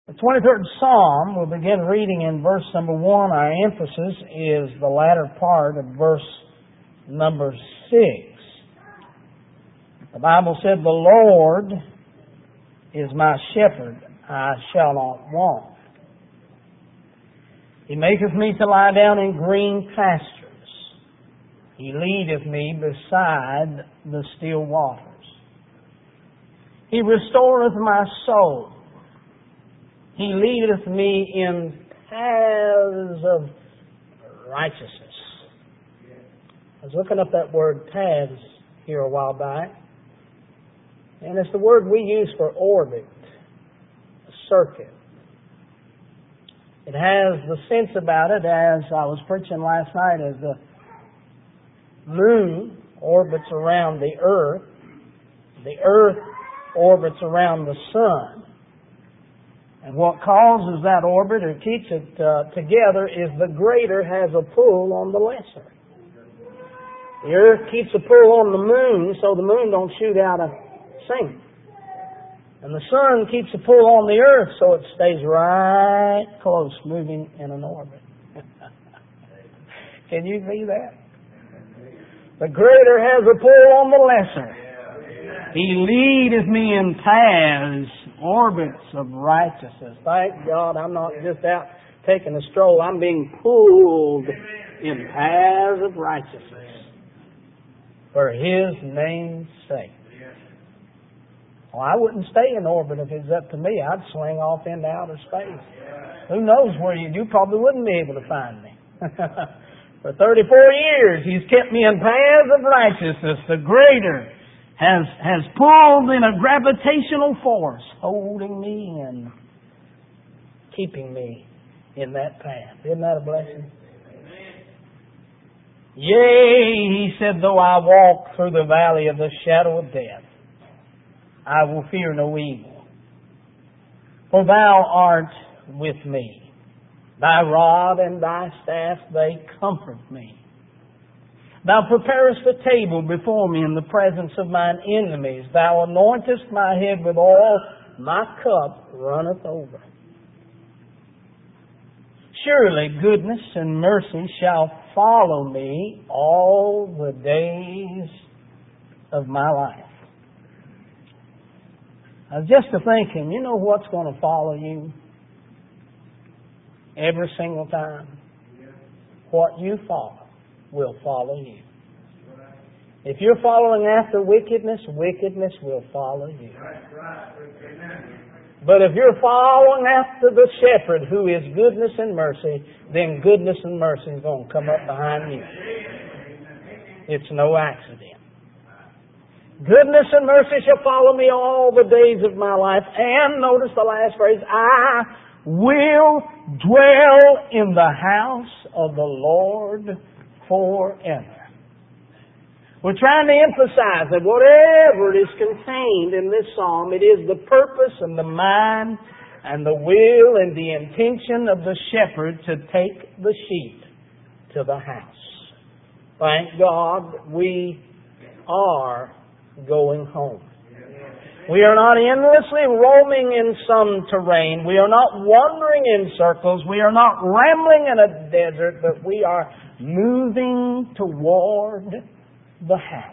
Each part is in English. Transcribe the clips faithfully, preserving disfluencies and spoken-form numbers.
The twenty-third Psalm, we'll begin reading in verse number one. Our emphasis is the latter part of verse number six. The Bible said, "The Lord is my shepherd, I shall not want. He maketh me to lie down in green pastures. He leadeth me beside the still waters. He restoreth my soul. He leadeth me in paths of righteousness." I was looking up that word paths here a while back, and it's the word we use for orbit, a circuit. It has the sense about it, as I was preaching last night, as the moon orbits around the earth, the earth orbits around the sun. And what causes that orbit or keeps it uh, together is the greater has a pull on the lesser. The earth keeps a pull on the moon so the moon don't shoot out a sink. And the sun keeps a pull on the earth so it stays right close, moving in an orbit. Can you see that? The greater has a pull on the lesser. He leadeth me in paths, orbits of righteousness. Thank God I'm not just out taking a stroll. I'm being pulled in paths of righteousness for His name's sake. Well, I wouldn't stay in orbit if it was up to me. I'd sling off into outer space. Who knows where you... You probably wouldn't be able to find me. For thirty-four years, He's kept me in paths of righteousness. The greater has has pulled in a gravitational force, holding me and keeping me in that path. Isn't that a blessing? Yea, He said, "Though I walk through the valley of the shadow of death, I will fear no evil. For Thou art with me. Thy rod and Thy staff, they comfort me. Thou preparest a table before me in the presence of mine enemies. Thou anointest my head with oil. My cup runneth over. Surely goodness and mercy shall follow me all the days of my life." I was just thinking, you know what's going to follow you every single time? What you follow will follow you. If you're following after wickedness, wickedness will follow you. But if you're following after the shepherd, who is goodness and mercy, then goodness and mercy is going to come up behind you. It's no accident. Goodness and mercy shall follow me all the days of my life. And notice the last phrase, I will dwell in the house of the Lord forever. We're trying to emphasize that whatever is contained in this psalm, it is the purpose and the mind and the will and the intention of the shepherd to take the sheep to the house. Thank God we are going home. We are not endlessly roaming in some terrain. We are not wandering in circles. We are not rambling in a desert, but we are moving toward the house.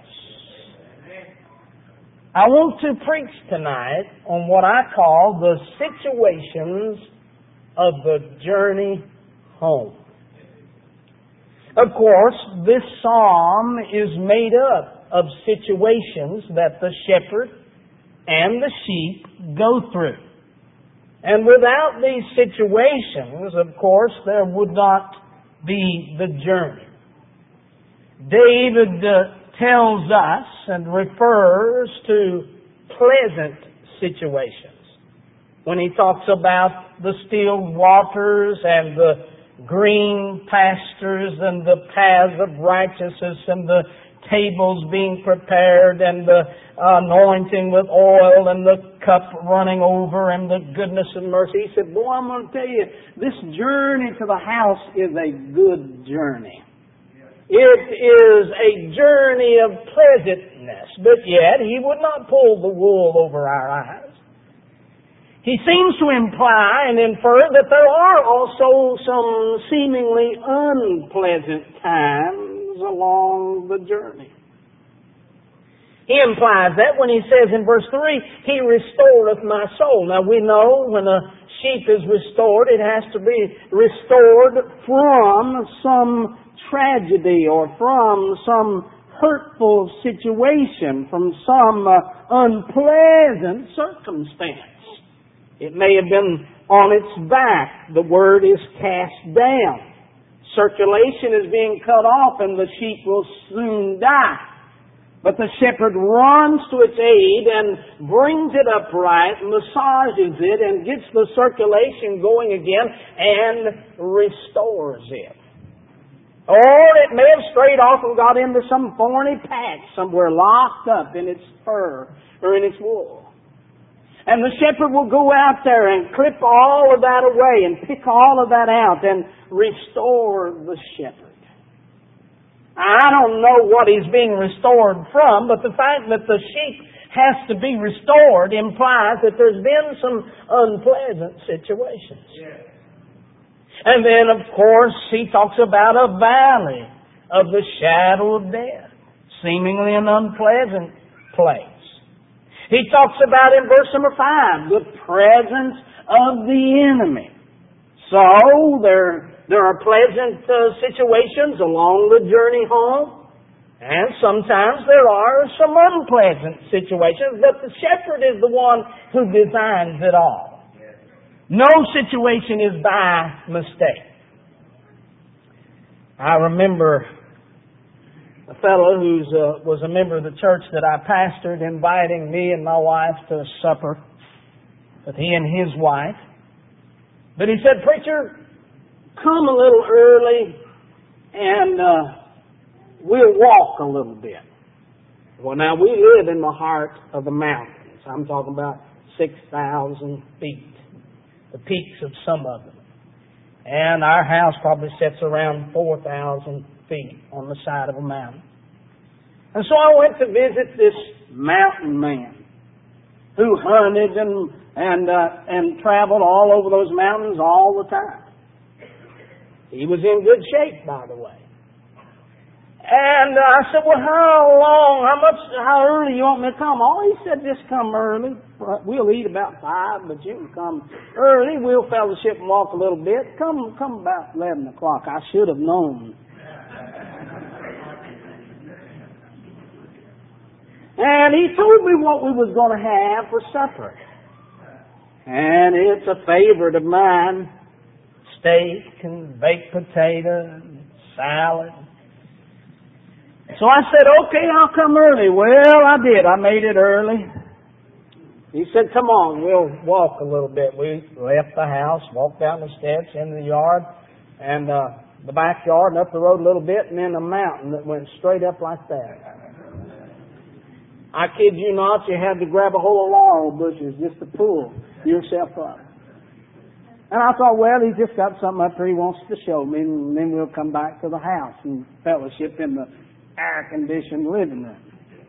I want to preach tonight on what I call the situations of the journey home. Of course, this psalm is made up of situations that the shepherd and the sheep go through. And without these situations, of course, there would not be the journey. David uh, tells us and refers to pleasant situations when he talks about the still waters and the green pastures and the paths of righteousness and the tables being prepared and the anointing with oil and the cup running over and the goodness and mercy. He said, boy, I'm going to tell you, this journey to the house is a good journey. It is a journey of pleasantness, but yet He would not pull the wool over our eyes. he seems to imply and infer that there are also some seemingly unpleasant times along the journey. He implies that when he says in verse three, He restoreth my soul. Now we know when a sheep is restored, it has to be restored from some tragedy or from some hurtful situation, from some uh, unpleasant circumstance. It may have been on its back. The word is cast down. Circulation is being cut off and the sheep will soon die. But the shepherd runs to its aid and brings it upright, massages it, and gets the circulation going again and restores it. Or it may have strayed off and got into some thorny patch somewhere, locked up in its fur or in its wool. And the shepherd will go out there and clip all of that away and pick all of that out and restore the shepherd. I don't know what he's being restored from, but the fact that the sheep has to be restored implies that there's been some unpleasant situations. Yeah. And then, of course, he talks about a valley of the shadow of death, seemingly an unpleasant place. He talks about in verse number five, the presence of the enemy. So, there There are pleasant uh, situations along the journey home, and sometimes there are some unpleasant situations, but the shepherd is the one who designs it all. No situation is by mistake. I remember a fellow who uh, was a member of the church that I pastored inviting me and my wife to a supper with he and his wife. But he said, "Preacher, come a little early and uh, we'll walk a little bit." Well, now we live in the heart of the mountains. I'm talking about six thousand feet, the peaks of some of them. And our house probably sits around four thousand feet on the side of a mountain. And so I went to visit this mountain man who hunted and and uh, and traveled all over those mountains all the time. He was in good shape, by the way. And uh, I said, "Well, how long, how much, how early you want me to come?" Oh, he said, "Just come early. We'll eat about five, but you can come early. We'll fellowship and walk a little bit. Come, come about eleven o'clock. I should have known." And he told me what we was going to have for supper. And it's a favorite of mine. Steak and baked potato and salad. So I said, "Okay, I'll come early." Well, I did. I made it early. He said, "Come on, we'll walk a little bit." We left the house, walked down the steps into the yard and uh, the backyard and up the road a little bit and then a mountain that went straight up like that. I kid you not, you had to grab a hold of laurel bushes just to pull yourself up. And I thought, well, he's just got something up there he wants to show me, and then we'll come back to the house and fellowship in the air-conditioned living room.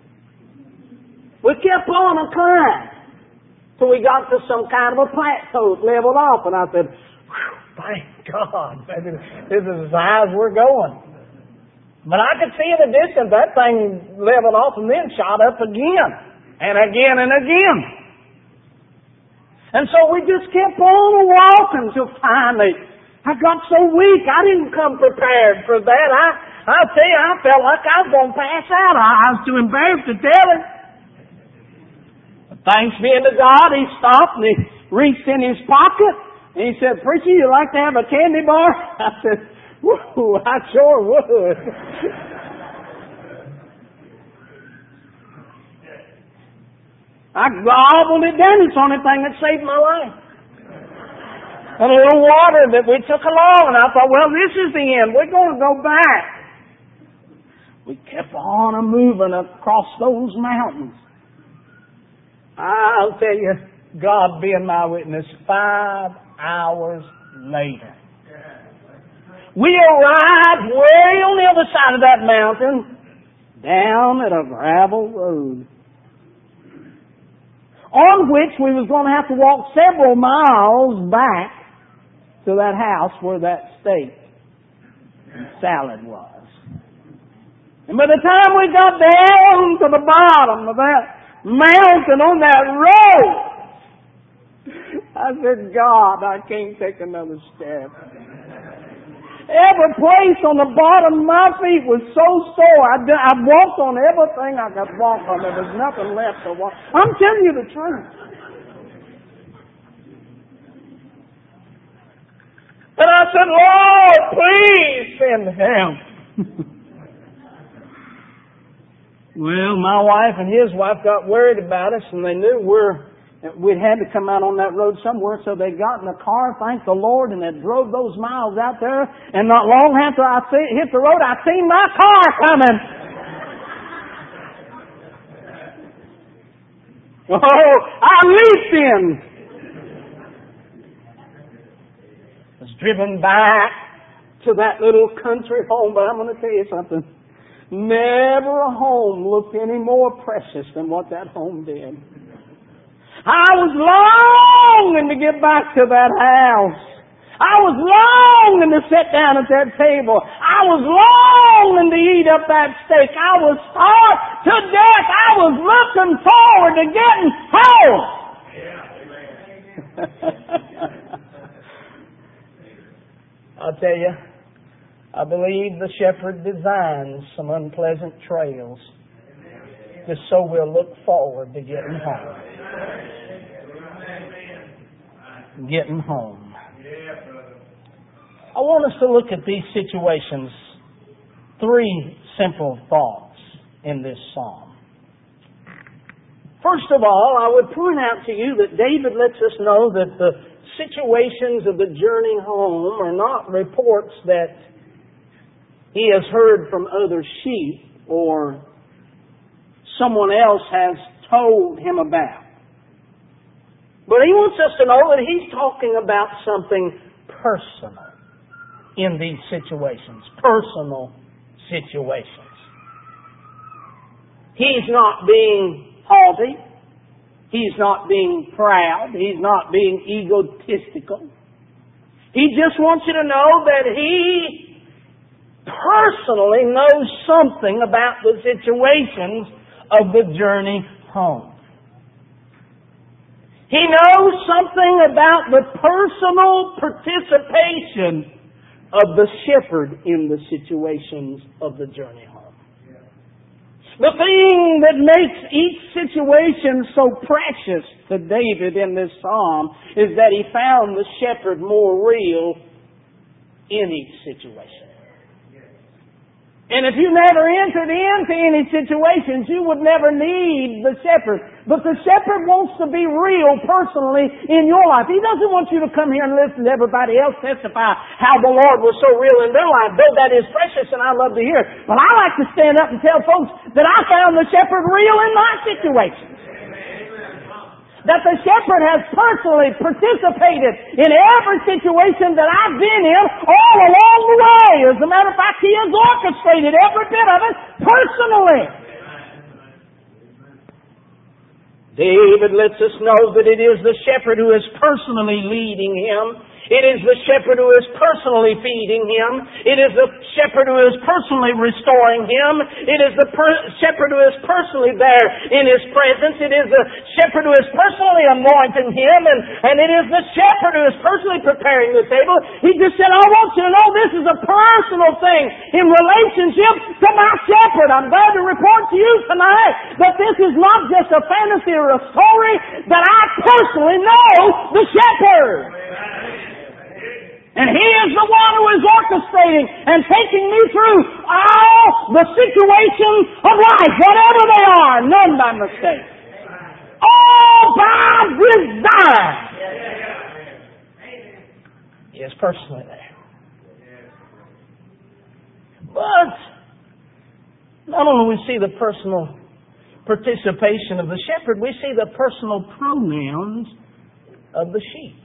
We kept on and climbed till we got to some kind of a plateau, leveled off, and I said, "Thank God, this is as high as we're going." But I could see in the distance that thing leveled off and then shot up again, and again and again. And so we just kept on walking till finally I got so weak. I didn't come prepared for that. I, I'll tell you, I felt like I was going to pass out. I, I was too embarrassed to tell him. But thanks be to God, he stopped and he reached in his pocket and he said, "Preacher, you like to have a candy bar?" I said, "Whoa, I sure would." I gobbled it down. It's the only thing that saved my life. And a little water that we took along. And I thought, well, this is the end. We're going to go back. We kept on a moving across those mountains. I'll tell you, God being my witness, five hours later, we arrived way on the other side of that mountain, down at a gravel road. on which we was going to have to walk several miles back to that house where that steak and salad was. And by the time we got down to the bottom of that mountain on that road, I said, God, I can't take another step. Every place on the bottom of my feet was so sore. I, I walked on everything I could walk on. There was nothing left to walk. I'm telling you the truth. And I said, Lord, please send help. Well, my wife and his wife got worried about us, and they knew we're, we'd had to come out on that road somewhere, so they got in the car, thank the Lord, and they drove those miles out there, and not long after I see, hit the road, I seen my car coming. Oh, I leaped in. I was driven back to that little country home, but I'm going to tell you something. Never a home looked any more precious than what that home did. I was longing to get back to that house. I was longing to sit down at that table. I was longing to eat up that steak. I was starved to death. I was looking forward to getting home. I'll tell you, I believe the shepherd designs some unpleasant trails just so we'll look forward to getting home. Getting home. I want us to look at these situations. Three simple thoughts in this psalm. First of all, I would point out to you that David lets us know that the situations of the journey home are not reports that he has heard from other sheep or someone else has told him about. But he wants us to know that he's talking about something personal in these situations. Personal situations. He's not being haughty. He's not being proud. He's not being egotistical. He just wants you to know that he personally knows something about the situations of the journey home. He knows something about the personal participation of the shepherd in the situations of the journey home. The thing that makes each situation so precious to David in this psalm is that he found the shepherd more real in each situation. And if you never entered into any situations, you would never need the shepherd. But the shepherd wants to be real personally in your life. He doesn't want you to come here and listen to everybody else testify how the Lord was so real in their life. Though that is precious and I love to hear it. But I like to stand up and tell folks that I found the shepherd real in my situations. That the shepherd has personally participated in every situation that I've been in all along the way. As a matter of fact, he has orchestrated every bit of it personally. David lets us know that it is the shepherd who is personally leading him. It is the shepherd who is personally feeding him. It is the shepherd who is personally restoring him. It is the per- shepherd who is personally there in his presence. It is the shepherd who is personally anointing him. And, and it is the shepherd who is personally preparing the table. He just said, I want you to know this is a personal thing in relationship to my shepherd. I'm glad to report to you tonight that this is not just a fantasy or a story, that I personally know the shepherd. And he is the one who is orchestrating and taking me through all the situations of life, whatever they are, none by mistake. All by design. He is personally there. But not only do we see the personal participation of the shepherd, we see the personal pronouns of the sheep.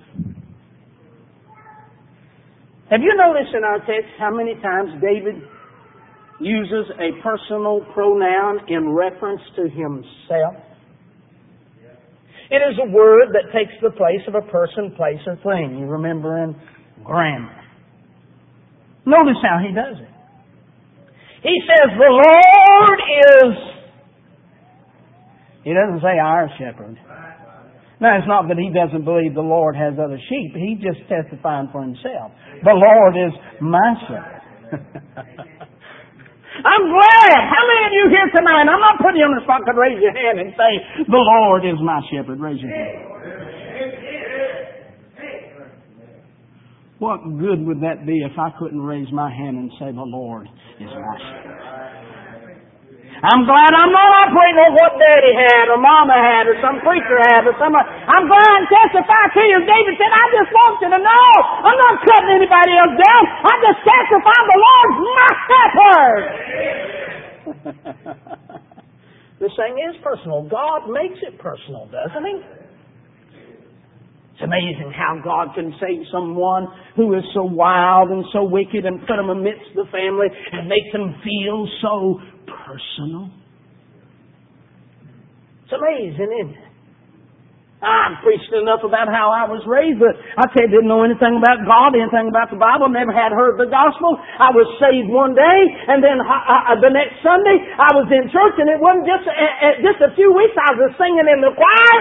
Have you noticed in our text how many times David uses a personal pronoun in reference to himself? It is a word that takes the place of a person, place, or thing. You remember in grammar. Notice how he does it. He says, the Lord is... He doesn't say our shepherd. Now, it's not that he doesn't believe the Lord has other sheep. He's just testifying for himself. The Lord is my shepherd. I'm glad. How many of you here tonight, I'm not putting you on the spot, could raise your hand and say, the Lord is my shepherd. Raise your hand. What good would that be if I couldn't raise my hand and say, the Lord is my shepherd? I'm glad I'm not operating on what Daddy had or Mama had or some preacher had or somebody. I'm glad I can testify to you. David said, I just want you to know I'm not cutting anybody else down. I just testify the Lord's my shepherd. This thing is personal. God makes it personal, doesn't He? It's amazing how God can save someone who is so wild and so wicked and put them amidst the family and make them feel so personal. It's amazing, isn't it? I've preached enough about how I was raised, but I tell you, didn't know anything about God, anything about the Bible, never had heard the gospel. I was saved one day, and then uh, the next Sunday I was in church, and it wasn't just, uh, just a few weeks I was singing in the choir.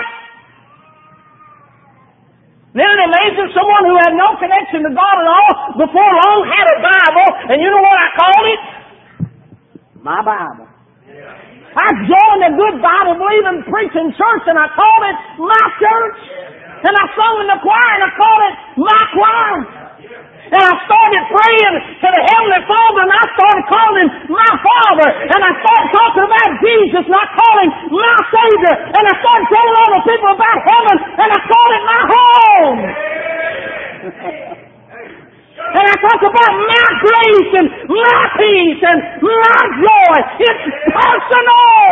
Isn't it amazing? Someone who had no connection to God at all before long had a Bible, and you know what I called it? My Bible. I joined a good Bible-believing preaching church, and I called it my church. And I sung in the choir, and I called it my choir. And I started praying to the Heavenly Father, and I started calling Him my Father. And I started talking about Jesus, and I called Him my Savior. And I started telling all the people about heaven, and I called it my home. And I talk about my grace and my peace and my joy. It's personal.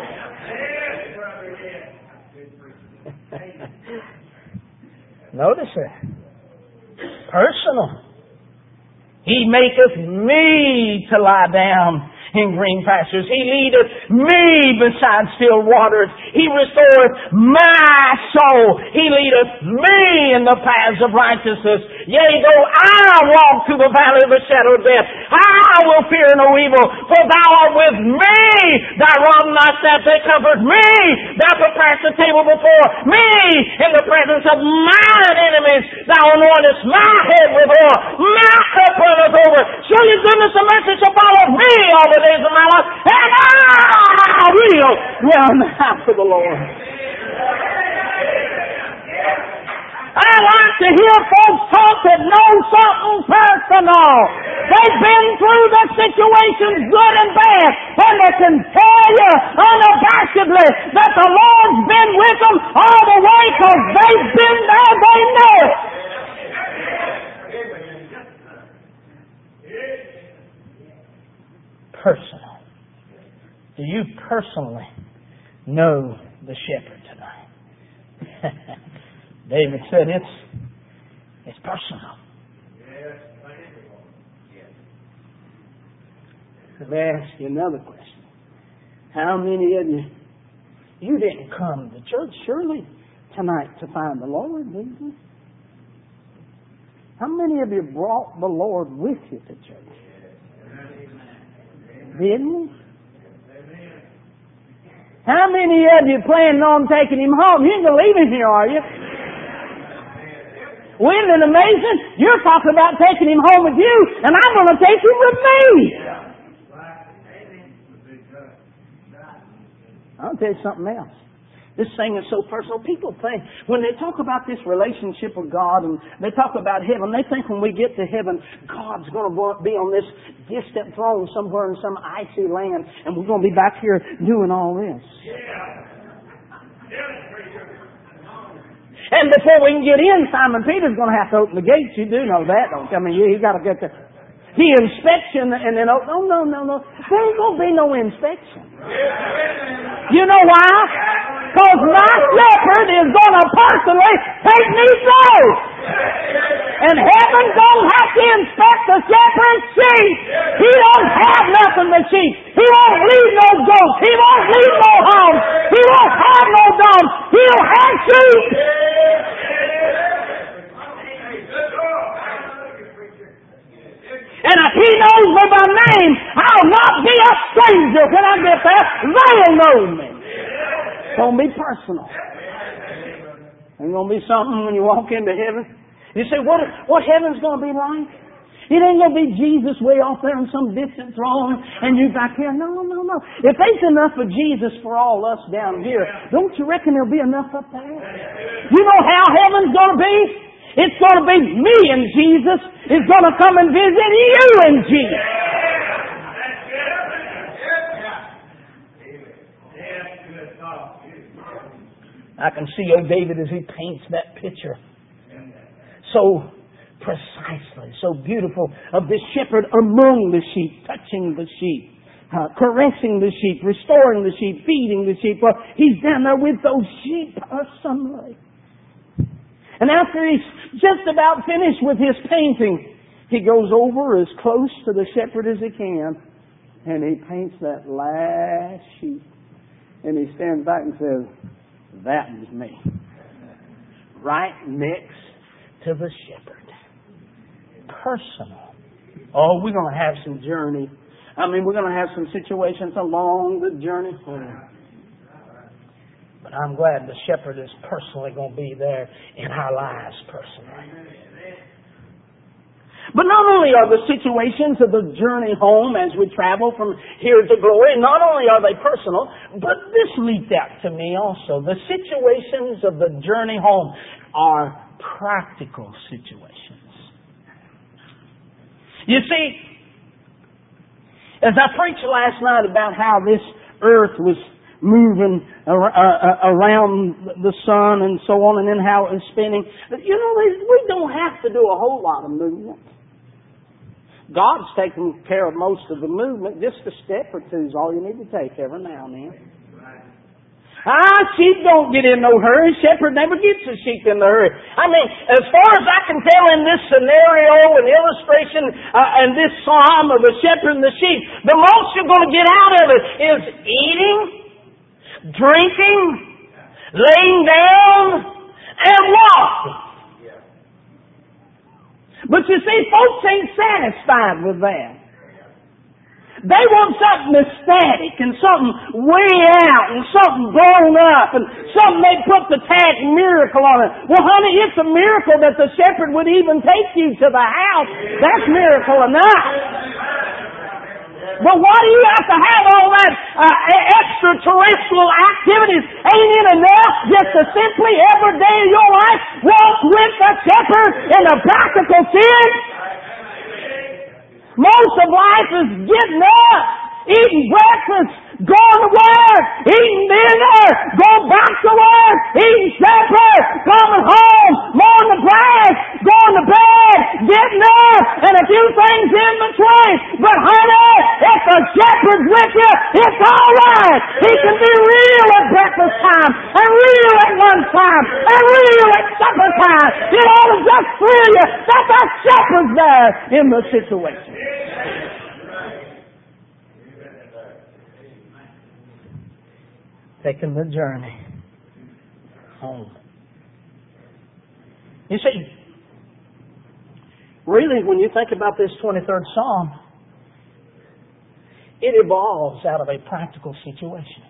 Notice it. Personal. He maketh me to lie down in green pastures. He leadeth me beside still waters. He restoreth my soul. He leadeth me in the paths of righteousness. Yea, though I walk through the valley of the shadow of death, I will fear no evil, for thou art with me. Thy rod and thy staff, they comfort me. Thou preparest the table before me in the presence of mine enemies. Thou anointest my head with oil. My cup runneth over. Surely goodness and mercy shall follow me all the days of my life, and I will run after the Lord. I like to hear folks talk that know something personal. They've been through the situations, good and bad, and they can tell you unabashedly that the Lord's been with them all the way because they've been there, they know it. Personal. Do you personally know the shepherd tonight? David said it's it's personal. Let me ask you another question. How many of you, you didn't come to church surely tonight to find the Lord, did you? How many of you brought the Lord with you to church? Didn't you? How many of you planning on taking Him home? You ain't going to leave Him here, are you? Isn't it amazing? You're talking about taking Him home with you, and I'm going to take Him with me. I'll tell you something else. This thing is so personal. People think, when they talk about this relationship with God and they talk about heaven, they think when we get to heaven, God's going to be on this distant throne somewhere in some icy land, and we're going to be back here doing all this. And before we can get in, Simon Peter's going to have to open the gates. You do know that, don't you? I mean, you, you got to get the, the inspection, and then, oh, no, no, no, no. There ain't going to be no inspection. You know why? Because my shepherd is going to personally take me through. And heaven don't have to inspect the shepherd's sheep. He don't have nothing but sheep. He won't leave no goats. He won't leave no hogs. He won't have have no dogs, He'll have sheep. And if He knows me by name, I'll not be a stranger when I get there. They'll know me. It's going to be personal. Ain't going to be something when you walk into heaven. You say, what, what heaven's going to be like? It ain't going to be Jesus way off there in some distant throne and you back here. No, no, no. If there's enough of Jesus for all us down here, don't you reckon there'll be enough up there? You know how heaven's going to be? It's going to be me and Jesus is going to come and visit you and Jesus. I can see old David as he paints that picture so precisely, so beautiful, of this shepherd among the sheep, touching the sheep, uh, caressing the sheep, restoring the sheep, feeding the sheep. Well, he's down there with those sheep personally. And after he's just about finished with his painting, he goes over as close to the shepherd as he can, and he paints that last sheep. And he stands back and says, that was me. Right next to the shepherd. Personal. Oh, we're going to have some journey. I mean, we're going to have some situations along the journey home. But I'm glad the shepherd is personally going to be there in our lives personally. But not only are the situations of the journey home as we travel from here to glory, not only are they personal, but this leaped out to me also. The situations of the journey home are practical situations. You see, as I preached last night about how this earth was moving around the sun and so on, and then how it was spinning. You know, we don't have to do a whole lot of movement. God's taking care of most of the movement. Just a step or two is all you need to take every now and then. Ah, sheep don't get in no hurry. Shepherd never gets a sheep in the hurry. I mean, as far as I can tell in this scenario and illustration uh, and this psalm of the shepherd and the sheep, the most you're going to get out of it is eating, drinking, laying down, and walking. But you see, folks ain't satisfied with that. They want something ecstatic and something way out and something blown up and something they put the tag miracle on it. Well, honey, it's a miracle that the shepherd would even take you to the house. That's miracle enough. But why do you have to have all that uh, extraterrestrial activities? Ain't it enough just to simply every day of your life walk with the shepherd in the practical sense? Most of life is getting up, eating breakfast, going to work, eating dinner, going back to work, eating supper, coming home, mowing the grass, going to bed, getting up, and a few things in between. But honey, if the shepherd's with you, it's all right. He can be real at breakfast time, and real at lunchtime, and real at supper time. It ought to just thrill you that the shepherd's there in the situation. Taking the journey home. You see, really, when you think about this twenty-third Psalm, it evolves out of a practical situation.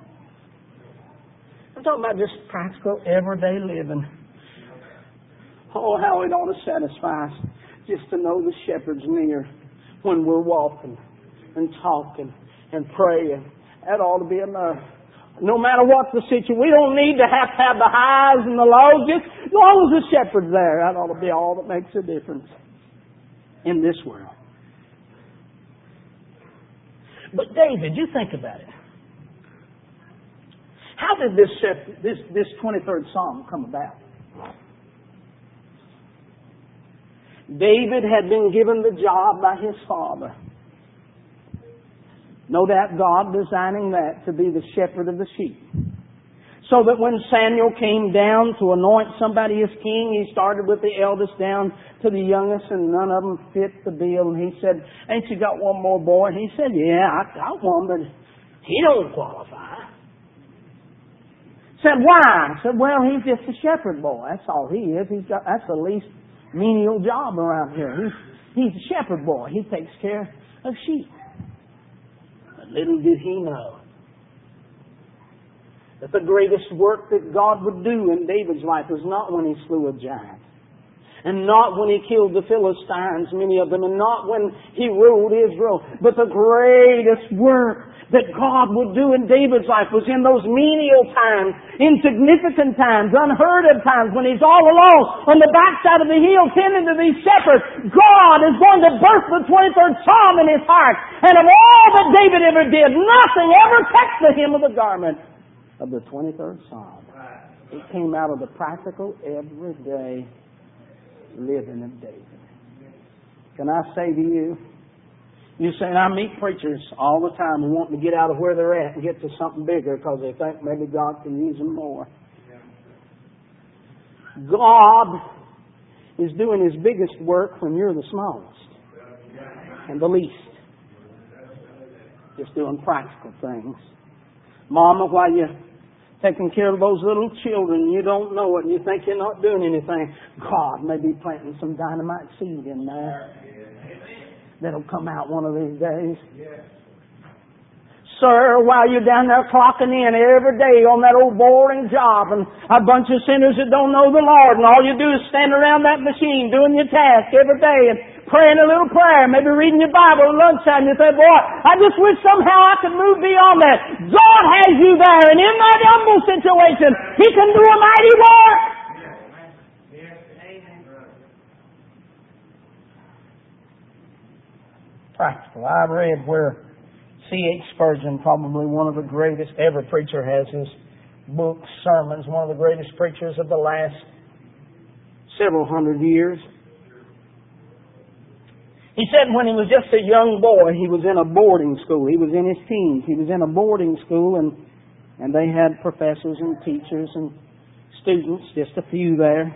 I'm talking about just practical, everyday living. Oh, how it ought to satisfy us just to know the shepherd's near when we're walking and talking and praying. That ought to be enough. No matter what the situation, we don't need to have to have the highs and the lows. Just as long as the shepherd's there, that ought to be all that makes a difference in this world. But David, you think about it. How did this this this twenty-third Psalm come about? David had been given the job by his father. No doubt God designing that to be the shepherd of the sheep. So that when Samuel came down to anoint somebody as king, he started with the eldest down to the youngest, and none of them fit the bill. And he said, ain't you got one more boy? And he said, yeah, I got one, but he don't qualify. Said, why? I said, well, he's just a shepherd boy. That's all he is. He's got, that's the least menial job around here. He's, he's a shepherd boy. He takes care of sheep. But little did he know that the greatest work that God would do in David's life was not when he slew a giant, and not when he killed the Philistines, many of them, and not when he ruled Israel, but the greatest work that God would do in David's life was in those menial times, insignificant times, unheard of times, when he's all alone on the backside of the hill tending to these shepherds. God is going to birth the twenty-third Psalm in his heart. And of all that David ever did, nothing ever touched the hem of the garment of the twenty-third Psalm. It came out of the practical, everyday living of David. Can I say to you, you say, I meet preachers all the time who want to get out of where they're at and get to something bigger because they think maybe God can use them more. God is doing His biggest work when you're the smallest and the least. Just doing practical things. Mama, while you're taking care of those little children, you don't know it and you think you're not doing anything, God may be planting some dynamite seed in there that'll come out one of these days. Sir, while you're down there clocking in every day on that old boring job and a bunch of sinners that don't know the Lord, and all you do is stand around that machine doing your task every day and praying a little prayer, maybe reading your Bible at lunchtime, you say, boy, I just wish somehow I could move beyond that. God has you there, and in that humble situation, He can do a mighty work. Practical. I read where C H Spurgeon, probably one of the greatest, every preacher has his books, sermons, one of the greatest preachers of the last several hundred years. He said when he was just a young boy, he was in a boarding school. He was in his teens. He was in a boarding school, and, and they had professors and teachers and students, just a few there.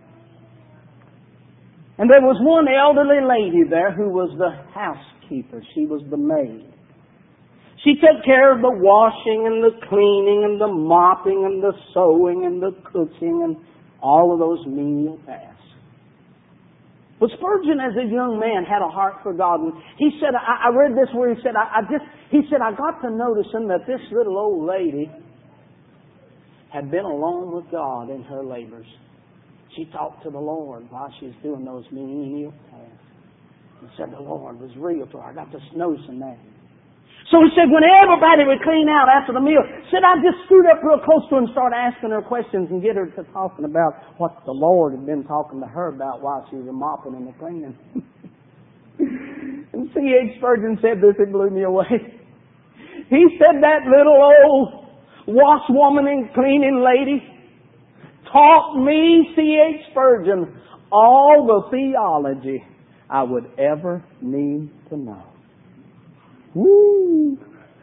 And there was one elderly lady there who was the housekeeper. She was the maid. She took care of the washing and the cleaning and the mopping and the sewing and the cooking and all of those menial tasks. But Spurgeon, as a young man, had a heart for God. And he said, I, I read this where he said, I, I just, he said, I got to noticing that this little old lady had been alone with God in her labors. She talked to the Lord while she was doing those menial tasks. He said the Lord was real to her. I got to noticing that. So he said when everybody would clean out after the meal, said I just stood up real close to her and started asking her questions and get her to talking about what the Lord had been talking to her about while she was mopping and cleaning. And C H Spurgeon said this, it blew me away. He said that little old washwoman and cleaning lady taught me, C H Spurgeon, all the theology I would ever need to know. Woo!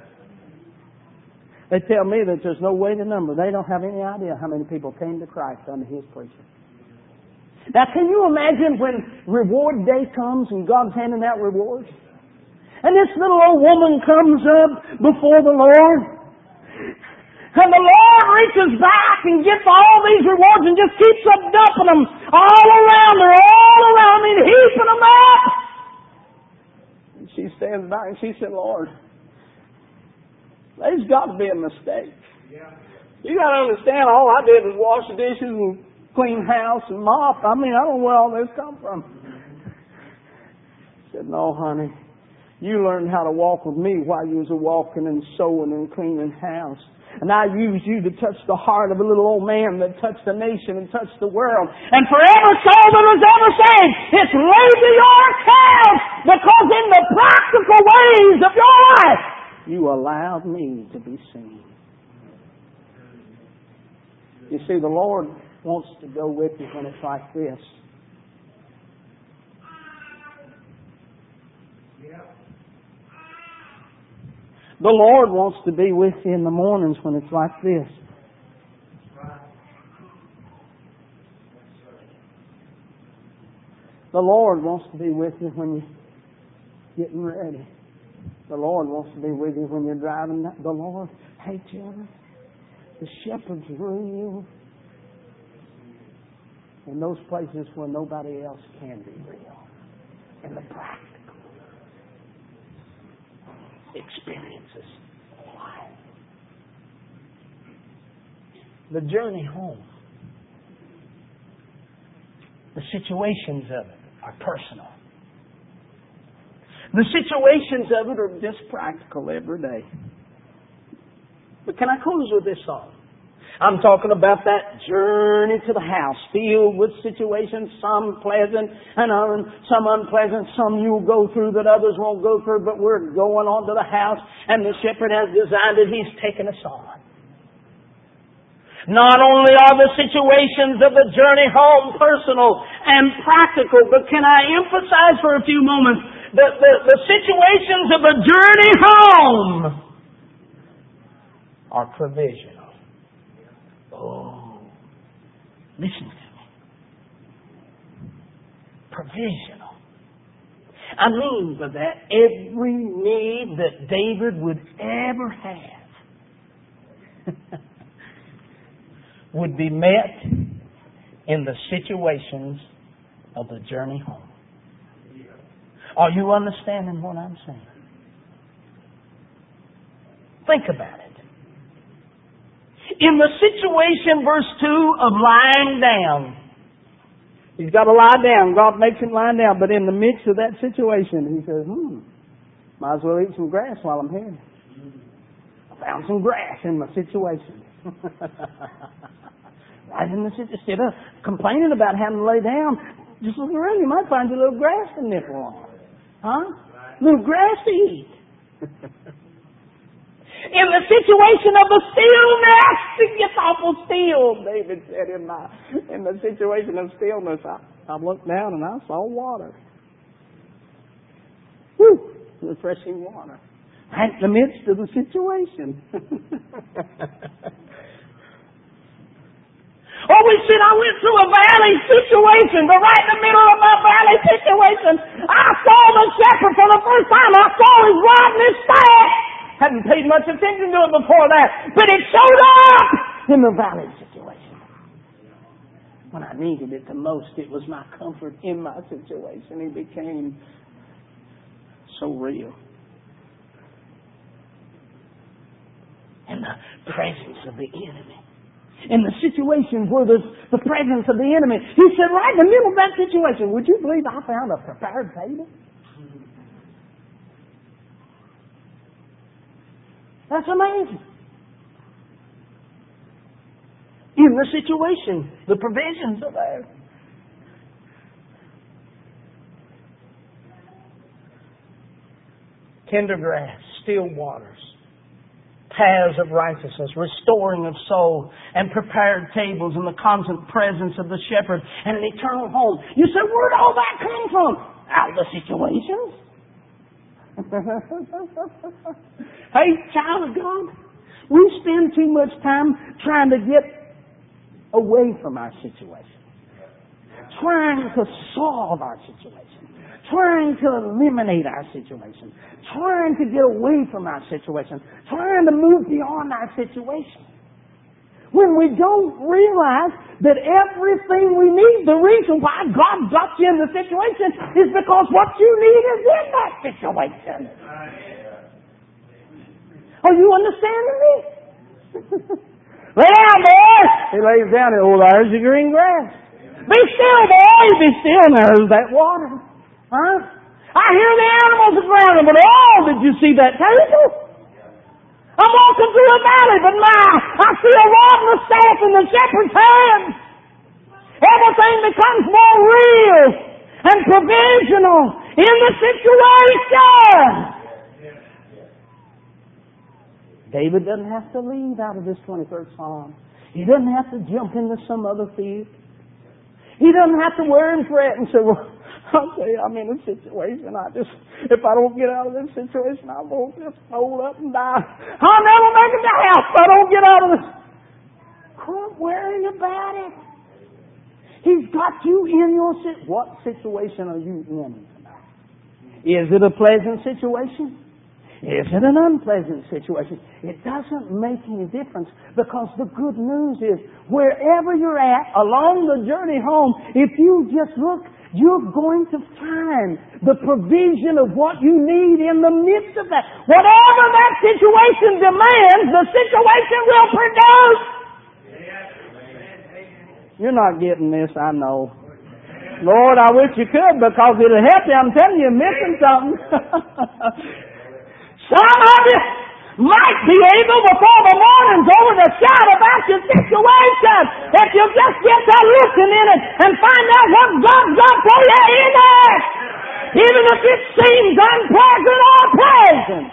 They tell me that there's no way to number. They don't have any idea how many people came to Christ under his preaching. Now, can you imagine when reward day comes and God's handing out rewards? And this little old woman comes up before the Lord, and the Lord reaches back and gets all these rewards and just keeps up dumping them all around her, all around, I mean, heaping them up. And she stands back and she said, Lord, there's got to be a mistake. You got to understand, all I did was wash the dishes and clean house and mop. I mean, I don't know where all this come from. She said, no, honey. You learned how to walk with me while you was a walking and sewing and cleaning house. And I used you to touch the heart of a little old man that touched the nation and touched the world. And for every soul that was ever saved, it's laid to your account, because in the practical ways of your life, you allowed me to be seen. You see, the Lord wants to go with you when it's like this. The Lord wants to be with you in the mornings when it's like this. The Lord wants to be with you when you're getting ready. The Lord wants to be with you when you're driving. The Lord, hey children, The shepherd's real in those places where nobody else can be real. In the practical experiences of life. The journey home. The situations of it are personal. The situations of it are just practical every day. But can I close with this song? I'm talking about that journey to the house filled with situations, some pleasant and un- some unpleasant, some you'll go through that others won't go through, but we're going on to the house and the shepherd has designed it. He's taken us on. Not only are the situations of the journey home personal and practical, but can I emphasize for a few moments that the, the situations of the journey home are provisional. Oh, listen to me. Provisional. I mean by that every need that David would ever have would be met in the situations of the journey home. Are you understanding what I'm saying? Think about it. In the situation, verse two, of lying down. He's got to lie down. God makes him lie down. But in the midst of that situation, he says, hmm, might as well eat some grass while I'm here. I found some grass in my situation. Right in the situation. Instead of complaining about having to lay down, just look around. You might find a little grass to nibble on. Huh? A little grass to eat. In the situation of the stillness, it gets awful still. David said, in my in the situation of stillness, I, I looked down and I saw water. Whew, refreshing water. Right in the midst of the situation. Oh, we said I went through a valley situation, but right in the middle of my valley situation, I saw the shepherd for the first time. I saw his rod and his staff. Hadn't paid much attention to it before that, but it showed up in the valley situation. When I needed it the most, it was my comfort in my situation. He became so real. In the presence of the enemy. In the situation where there's the presence of the enemy. He said, right in the middle of that situation, would you believe I found a prepared table? That's amazing. In the situation, the provisions are there. Tender grass, still waters, paths of righteousness, restoring of soul, and prepared tables in the constant presence of the shepherd, and an eternal home. You say, where'd all that come from? Out of the situations. Hey, child of God, we spend too much time trying to get away from our situation, trying to solve our situation, trying to eliminate our situation, trying to get away from our situation, trying to move beyond our situation. When we don't realize that everything we need, the reason why God got you in the situation is because what you need is in that situation. Are you understanding me? Lay down, boy! He lays down and, oh, there's the green grass. Be still, boy! Be still, and there's that water. Huh? I hear the animals around him, but oh, did you see that table? I'm walking through a valley, but my, I see a rod and a staff in the shepherd's hand. Everything becomes more real and provisional in the situation. David doesn't have to leave out of this twenty-third Psalm. He doesn't have to jump into some other field. He doesn't have to worry and fret and say, well, I'll tell you, I'm in a situation. I just, if I don't get out of this situation, I'm going to just fold up and die. I'll never make it to house if I don't get out of this. Quit worrying about it. He's got you in your situation. What situation are you in tonight? Is it a pleasant situation? Is it an unpleasant situation? It doesn't make any difference, because the good news is wherever you're at along the journey home, if you just look, you're going to find the provision of what you need in the midst of that. Whatever that situation demands, the situation will produce. You're not getting this, I know. Lord, I wish you could, because it'll help you. I'm telling you, you're missing something. Some of you might be able, before the morning's over, to shout about your situation. If you just get to looking in it and find out what God's done for you in it. Even if it seems unpleasant or pleasant.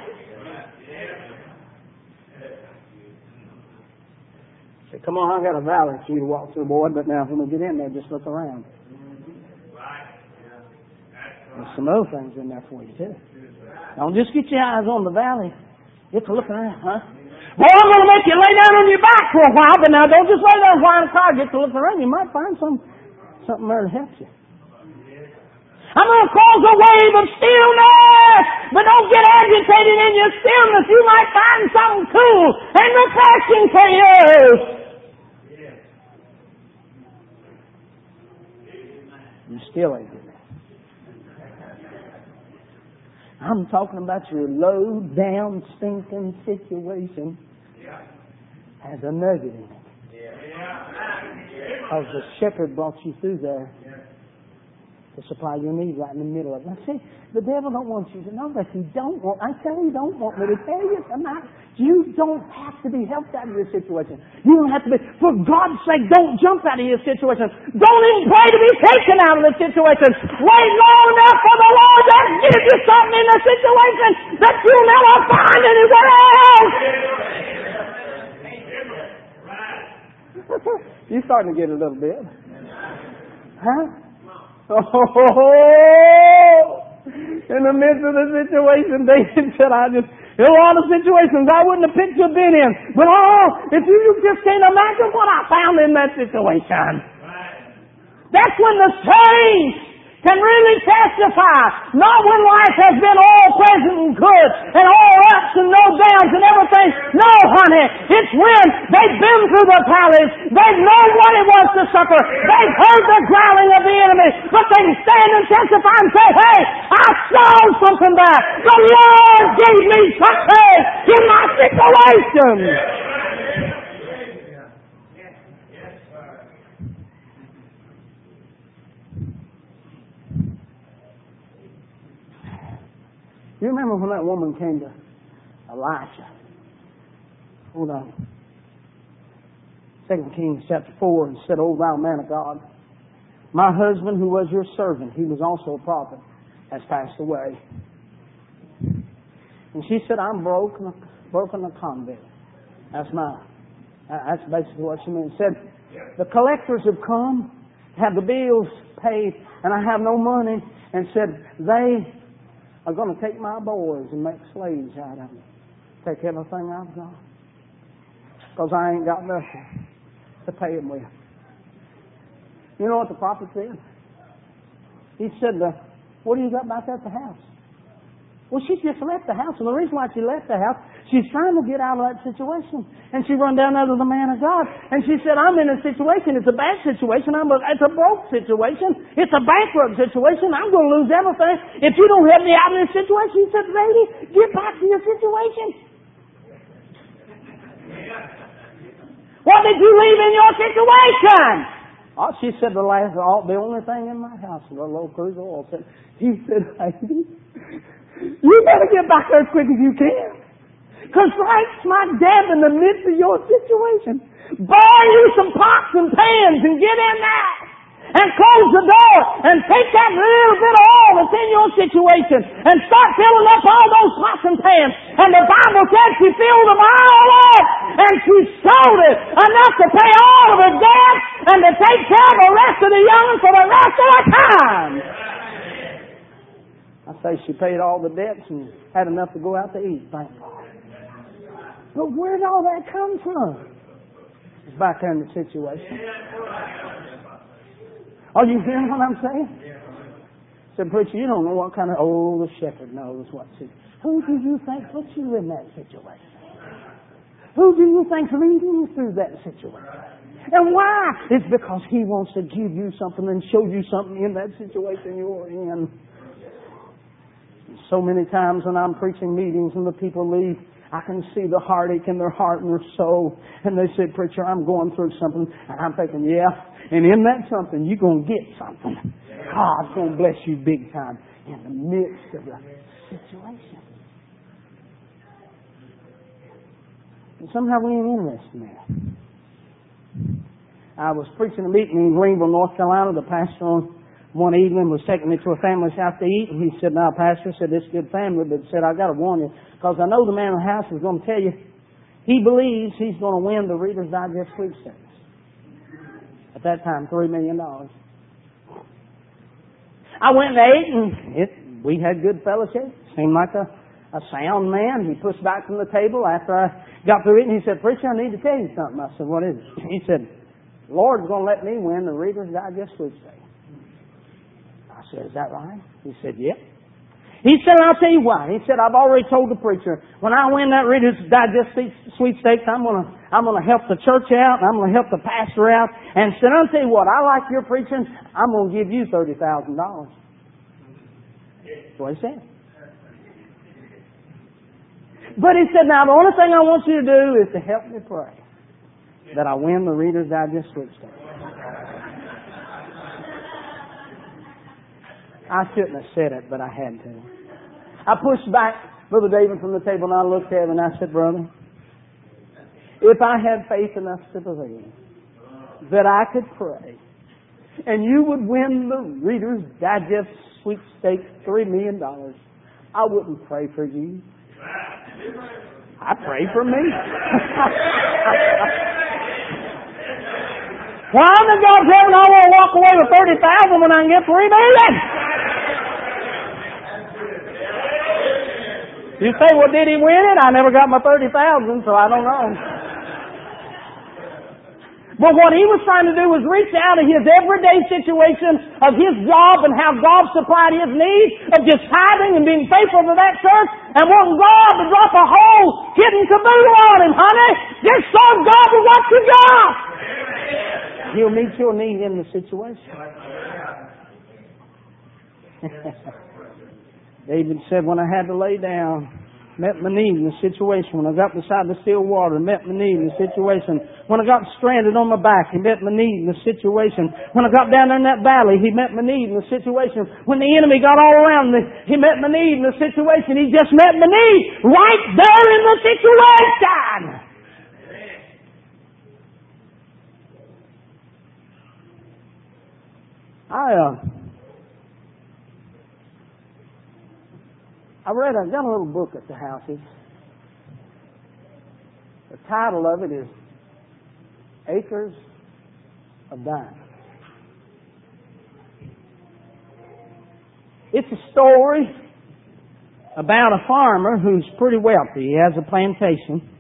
Say, come on, I got a valley for you to walk through, boy, but now when we get in there, just look around. There's some other things in there for you, too. Don't just get your eyes on the valley. Get to looking around, huh? Boy, I'm going to make you lay down on your back for a while, but now don't just lay down while the car. Get to look around. You might find some, something there to help you. I'm going to cause a wave of stillness, but don't get agitated in your stillness. You might find something cool and refreshing for you. You still ain't getting it. I'm talking about your low down, stinking situation has a nugget in it. Because the shepherd brought you through there to supply your need right in the middle of it. Now see, the devil don't want you to know that. He don't want, I tell you, he don't want me to tell you tonight. You don't have to be helped out of your situation. You don't have to be, for God's sake, don't jump out of your situation. Don't even pray to be taken out of the situation. Wait long enough for the Lord to give you something in the situation that you'll never find anywhere else. You're starting to get a little bit. Huh? Oh, in the midst of the situation, David said, I just, in a lot of situations I wouldn't have picked you been in. But oh, if you just can't imagine what I found in that situation. That's when the saints can really testify. Not when life has been all pleasant and good and all ups and no downs and everything. No, honey. It's when they've been through the palace. They know what it was to suffer. They've heard the growling of the enemy. But they stand and testify and say, hey, I saw something there. The Lord gave me success in my situation. You remember when that woman came to Elisha? Hold on. Second Kings chapter four, and said, O thou man of God, my husband who was your servant, he was also a prophet, has passed away. And she said, I'm broken, broken a convict. That's my, that's basically what she meant. She said, the collectors have come, have the bills paid, and I have no money, and said, they are going to take my boys and make slaves out of them. Take everything I've got. Because I ain't got nothing to pay them with. You know what the prophet said? He said, what do you got back there at the house? Well, she just left the house. And the reason why she left the house, she's trying to get out of that situation. And she run down there to the man of God. And she said, I'm in a situation. It's a bad situation. I'm a, it's a broke situation. It's a bankrupt situation. I'm going to lose everything if you don't help me out of this situation. He said, lady, get back to your situation. What did you leave in your situation? Oh, she said, the last, all, the only thing in my house was a low cruise oil. He said, lady, you better get back there as quick as you can. Because right smack dab in the midst of your situation, buy you some pots and pans and get in there. And close the door and take that little bit of oil that's in your situation and start filling up all those pots and pans. And the Bible says she filled them all up and she sold it enough to pay all of her debts and to take care of the rest of the young for the rest of the time. I say she paid all the debts and had enough to go out to eat, thank God. But where did all that come from? It's back there in the situation. Are you hearing what I'm saying? I said, preacher, you don't know what kind of, oh, the shepherd knows what to. Who do you think put you in that situation? Who do you think's leading you through that situation? And why? It's because He wants to give you something and show you something in that situation you're in. So many times when I'm preaching meetings and the people leave, I can see the heartache in their heart and their soul. And they say, "Preacher, I'm going through something." And I'm thinking, yeah. And in that something, you're going to get something. God's going to bless you big time in the midst of the situation. And somehow we ain't interested in that. I was preaching a meeting in Greenville, North Carolina. The pastor on one evening was taking me to a family's house to eat. And he said, "Now, Pastor," said, "this good family, but said, I got to warn you, because I know the man in the house is going to tell you he believes he's going to win the Reader's Digest sweepstakes." At that time, three million dollars. I went and ate, and it, we had good fellowship. Seemed like a, a sound man. He pushed back from the table after I got through eating. He said, "Preacher, I need to tell you something." I said, "What is it?" He said, "The Lord's going to let me win the Reader's Digest sweepstakes." I said, "Is that right?" He said, "Yep." He said, "I'll tell you why." He said, "I've already told the preacher, when I win that Reader's Digest sweepstakes, I'm going to I'm going to help the church out, and I'm going to help the pastor out. And said, I'll tell you what, I like your preaching. I'm going to give you thirty thousand dollars. That's what he said. But he said, "Now, the only thing I want you to do is to help me pray that I win the Reader's Digest sweepstakes." I shouldn't have said it, but I had to. I pushed back Brother David from the table, and I looked at him and I said, "Brother, if I had faith enough to believe that I could pray and you would win the Reader's Digest sweepstakes three million dollars, I wouldn't pray for you. I pray for me." Why in the God's heaven I want to walk away with thirty thousand when I can get three million? You say, "Well, did he win it?" I never got my thirty thousand, so I don't know. But what he was trying to do was reach out in his everyday situation of his job and how God supplied his needs, of just tithing and being faithful to that church, and wanting God to drop a whole hidden caboodle on him, honey. Just serve God with what you got. He'll meet your need in the situation. David said, "When I had to lay down, met my need in the situation. When I got beside the still water, met my need in the situation. When I got stranded on my back, He met my need in the situation. When I got down there in that valley, He met my need in the situation. When the enemy got all around me, He met my need in the situation. He just met my need right there in the situation." I, uh, I read, I've got a little book at the house. It's, the title of it is Acres of Diamonds. It's a story about a farmer who's pretty wealthy. He has a plantation.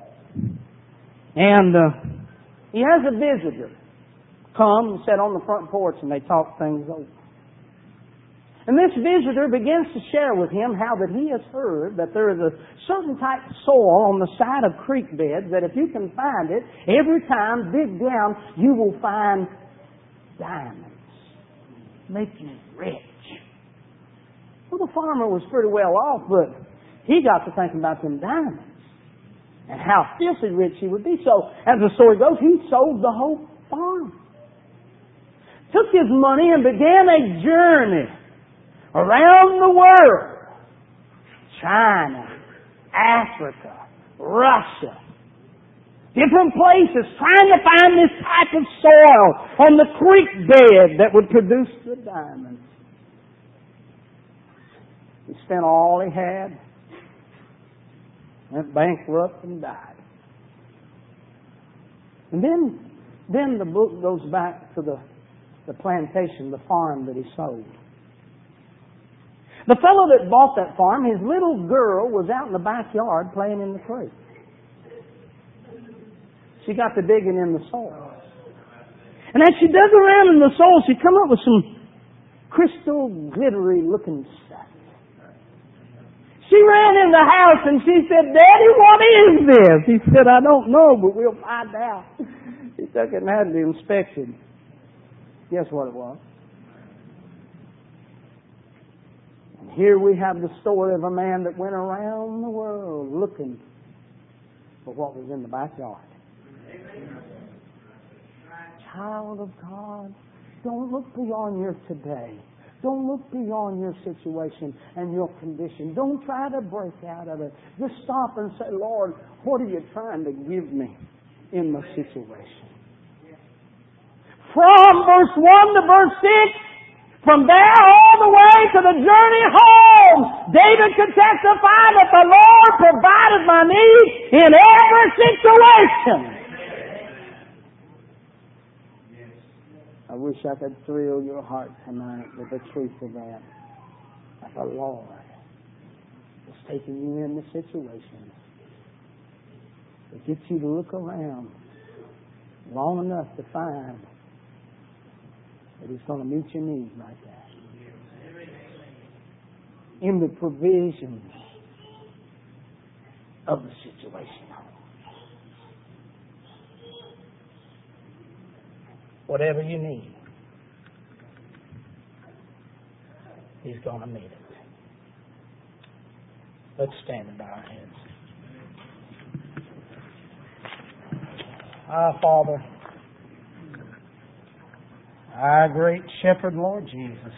And uh, he has a visitor come and sit on the front porch, and they talk things over. And this visitor begins to share with him how that he has heard that there is a certain type of soil on the side of creek beds that if you can find it, every time dig down, you will find diamonds. Make you rich. Well, the farmer was pretty well off, but he got to thinking about them diamonds and how filthy rich he would be. So, as the story goes, he sold the whole farm. Took his money and began a journey around the world. China, Africa, Russia, different places, trying to find this type of soil on the creek bed that would produce the diamonds. He spent all he had, went bankrupt and died. And then, then the book goes back to the, the plantation, the farm that he sold. The fellow that bought that farm, his little girl was out in the backyard playing in the creek. She got to digging in the soil. And as she dug around in the soil, she come up with some crystal glittery looking stuff. She ran in the house and she said, Daddy, what is this? He said, I don't know, but we'll find out. He took it and had it inspected. Guess what it was? And here we have the story of a man that went around the world looking for what was in the backyard. Amen. Child of God, don't look beyond your today. Don't look beyond your situation and your condition. Don't try to break out of it. Just stop and say, Lord, what are you trying to give me in my situation? From verse one to verse six, from there all the way to the journey home, David could testify that the Lord provided my needs in every situation. I wish I could thrill your heart tonight with the truth of that. That the Lord is taking you in the situation to get you to look around long enough to find that He's going to meet your needs like that. In the provisions of the situation. Whatever you need, He's going to meet it. Let's stand and bow our heads. Our Father, our great Shepherd, Lord Jesus,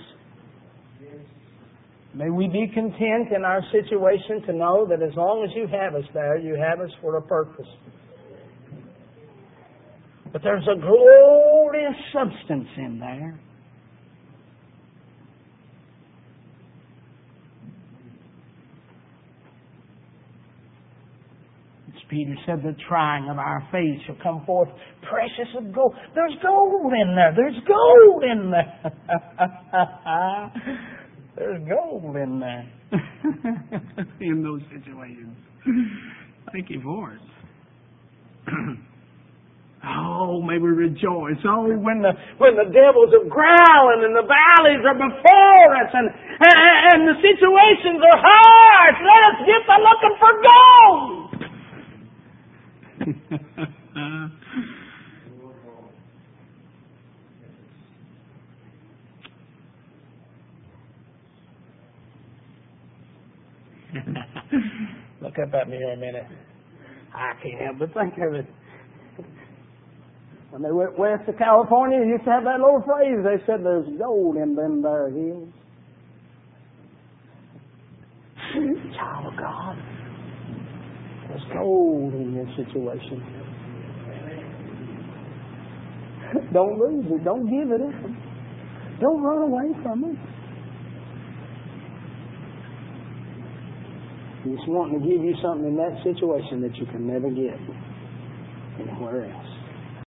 may we be content in our situation to know that as long as You have us there, You have us for a purpose. But there's a glorious substance in there. As Peter said, the trying of our faith shall come forth precious of gold. There's gold in there. There's gold in there. There's gold in there. In those situations. Thank You for it. Oh, may we rejoice. Oh, when the when the devils are growling and the valleys are before us and, and, and the situations are hard, let us get to looking for gold. Look up at me here a minute. I can't help but think of it. When they went west of California, they used to have that little phrase. They said, there's gold in them there hills. Child of God, there's gold in your situation. Don't lose it. Don't give it up. Don't run away from it. He's wanting to give you something in that situation that you can never get anywhere else.